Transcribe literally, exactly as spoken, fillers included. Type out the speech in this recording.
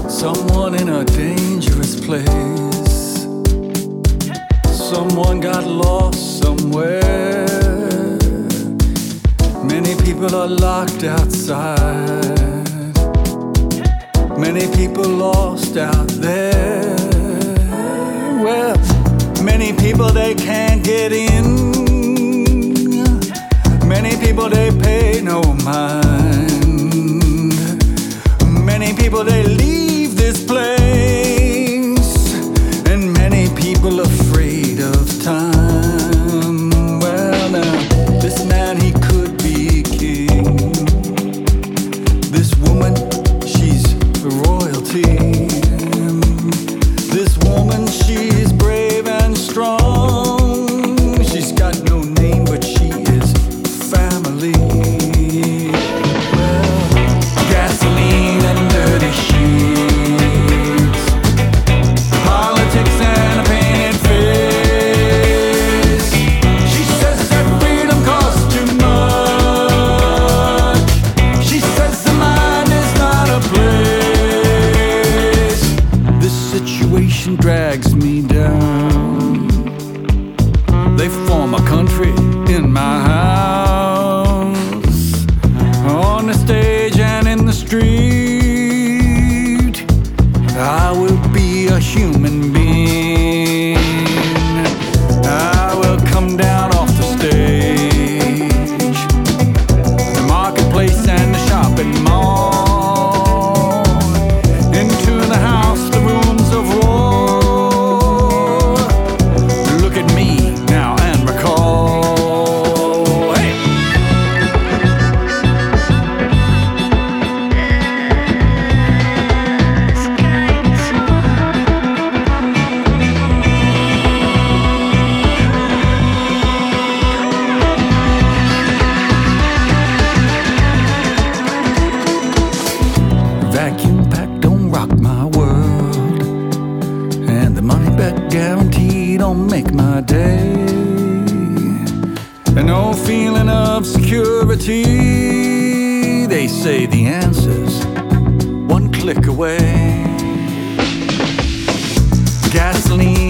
Someone in a dangerous place. Someone got lost somewhere. Many people are locked outside. Many people lost out there. Well, many people they can't get in. Many people they pay no mind. Many people they leave this place, and many people afraid of time. Well, now this man he could be king. This woman she's royalty. This woman she's brave and strong. She's got no name but she is family. Drags me down. They form a country in my house, on the stage and in the street. I will be a human being. I will come down off the stage, the marketplace and the shopping mall, into the house, the rooms of war. Vacuum pack don't rock my world, and the money back guarantee don't make my day. And no feeling of security. They say the answer's one click away. Gasoline